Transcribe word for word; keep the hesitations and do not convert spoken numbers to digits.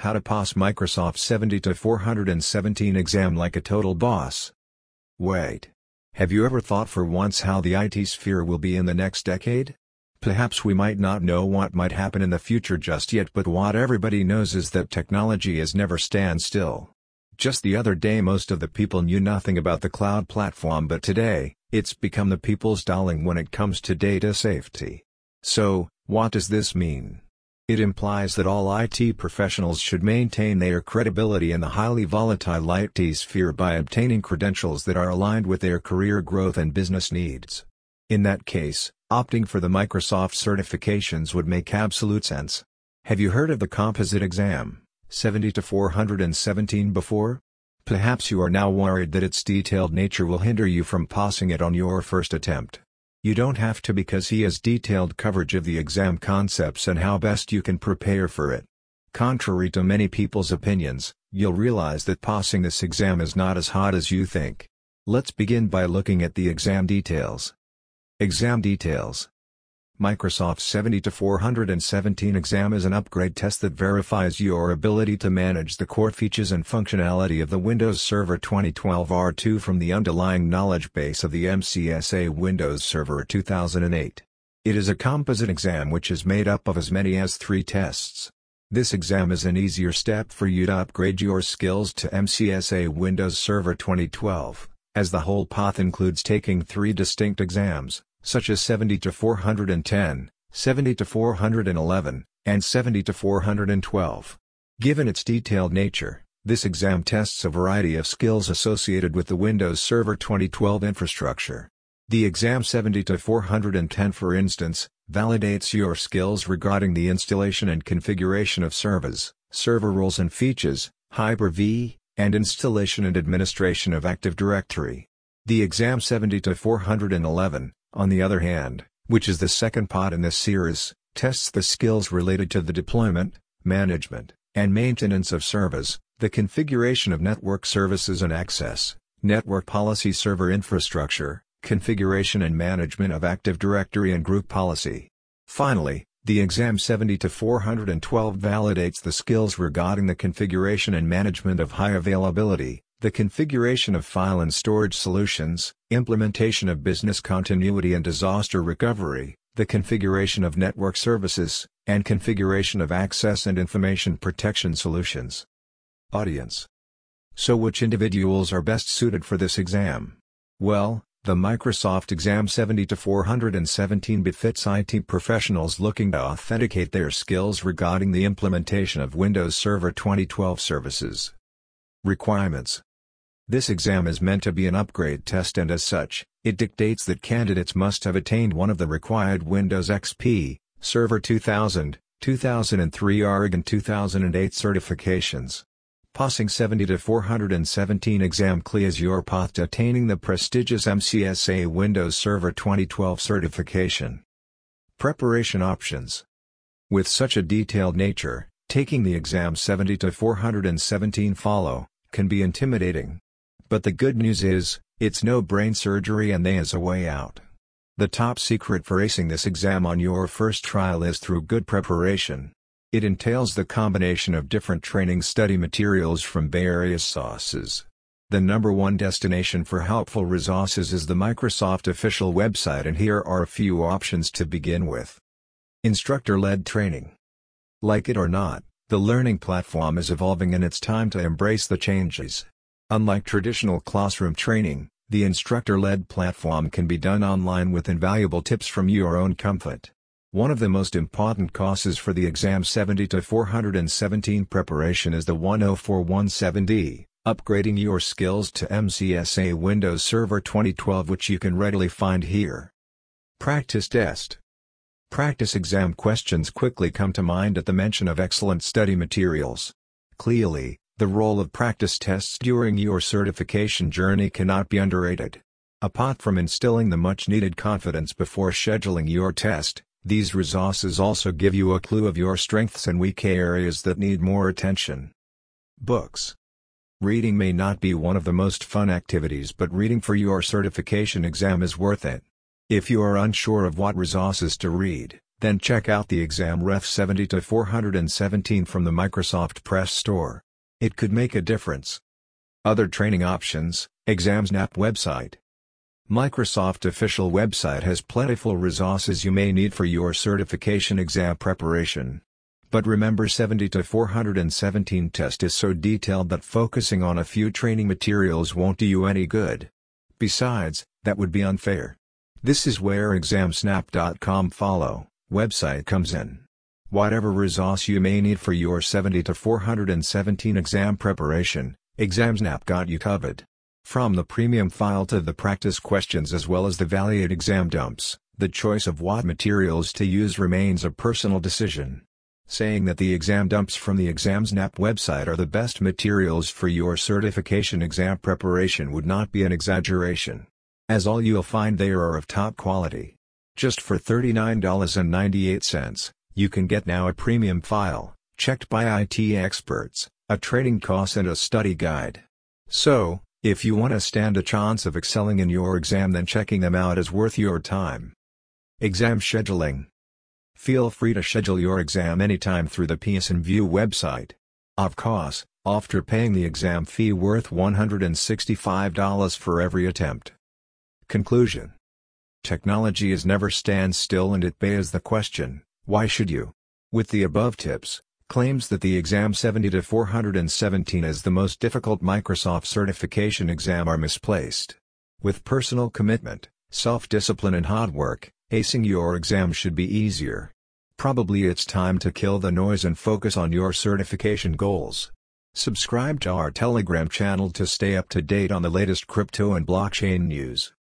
How to pass Microsoft seventy to four seventeen exam like a total boss. Wait. Have you ever thought for once how the I T sphere will be in the next decade? Perhaps we might not know what might happen in the future just yet, but what everybody knows is that technology is never stand still. Just the other day most of the people knew nothing about the cloud platform, but today, it's become the people's darling when it comes to data safety. So, what does this mean? It implies that all I T professionals should maintain their credibility in the highly volatile I T sphere by obtaining credentials that are aligned with their career growth and business needs. In that case, opting for the Microsoft certifications would make absolute sense. Have you heard of the composite exam, seventy to four seventeen before? Perhaps you are now worried that its detailed nature will hinder you from passing it on your first attempt. You don't have to, because he has detailed coverage of the exam concepts and how best you can prepare for it. Contrary to many people's opinions, you'll realize that passing this exam is not as hard as you think. Let's begin by looking at the exam details. Exam details. Microsoft seventy to four seventeen exam is an upgrade test that verifies your ability to manage the core features and functionality of the Windows Server twenty twelve R two from the underlying knowledge base of the M C S A Windows Server two thousand eight. It is a composite exam which is made up of as many as three tests. This exam is an easier step for you to upgrade your skills to M C S A Windows Server twenty twelve, as the whole path includes taking three distinct exams, such as seventy to four ten, seventy to four eleven, and seventy to four twelve. Given its detailed nature, this exam tests a variety of skills associated with the Windows Server twenty twelve infrastructure. The exam seventy to four ten, for instance, validates your skills regarding the installation and configuration of servers, server roles and features, Hyper-V, and installation and administration of Active Directory. The exam seventy to four eleven, on the other hand, which is the second part in this series, tests the skills related to the deployment, management, and maintenance of servers, the configuration of network services and access, network policy, server infrastructure, configuration and management of Active Directory and group policy. Finally, the exam seventy to four twelve validates the skills regarding the configuration and management of high availability, the configuration of file and storage solutions, implementation of business continuity and disaster recovery, the configuration of network services, and configuration of access and information protection solutions. Audience. So which individuals are best suited for this exam? Well, the Microsoft exam seventy to four seventeen befits I T professionals looking to authenticate their skills regarding the implementation of Windows Server twenty twelve services. Requirements. This exam is meant to be an upgrade test, and as such, it dictates that candidates must have attained one of the required Windows X P, Server two thousand, two thousand three R G and two thousand eight certifications. Passing seventy to four seventeen exam clears your path to attaining the prestigious M C S A Windows Server twenty twelve certification. Preparation options. With such a detailed nature, taking the exam seventy to four seventeen follow can be intimidating. But the good news is, it's no brain surgery and there is a way out. The top secret for acing this exam on your first trial is through good preparation. It entails the combination of different training study materials from various sources. The number one destination for helpful resources is the Microsoft official website, and here are a few options to begin with. Instructor-led training. Like it or not, the learning platform is evolving and it's time to embrace the changes. Unlike traditional classroom training, the instructor-led platform can be done online with invaluable tips from your own comfort. One of the most important courses for the exam seventy to four seventeen preparation is the one oh four seventeen D, upgrading your skills to M C S A Windows Server twenty twelve, which you can readily find here. Practice test. Practice exam questions quickly come to mind at the mention of excellent study materials. Clearly, the role of practice tests during your certification journey cannot be underrated. Apart from instilling the much-needed confidence before scheduling your test, these resources also give you a clue of your strengths and weak areas that need more attention. Books. Reading may not be one of the most fun activities, but reading for your certification exam is worth it. If you are unsure of what resources to read, Then check out the ExamRef seventy to four seventeen from the Microsoft Press Store. It could make a difference. Other training options: ExamSnap website. Microsoft official website has plentiful resources you may need for your certification exam preparation. But remember, seventy to four seventeen test is so detailed that focusing on a few training materials won't do you any good. Besides, that would be unfair. This is where ExamSnap dot com follow website comes in. Whatever resource you may need for your seventy to four seventeen exam preparation, ExamSnap got you covered. From the premium file to the practice questions as well as the valued exam dumps, the choice of what materials to use remains a personal decision. Saying that the exam dumps from the ExamSnap website are the best materials for your certification exam preparation would not be an exaggeration, as all you'll find there are of top quality. Just for thirty-nine ninety-eight, you can get now a premium file, checked by I T experts, a training course and a study guide. So, if you want to stand a chance of excelling in your exam, then checking them out is worth your time. Exam scheduling. Feel free to schedule your exam anytime through the Pearson VUE website. Of course, after paying the exam fee worth one hundred sixty-five dollars for every attempt. Conclusion. Technology is never stands still, and it begs the question, why should you? With the above tips, claims that the Exam seventy to four seventeen is the most difficult Microsoft certification exam are misplaced. With personal commitment, self-discipline and hard work, acing your exam should be easier. Probably it's time to kill the noise and focus on your certification goals. Subscribe to our Telegram channel to stay up to date on the latest crypto and blockchain news.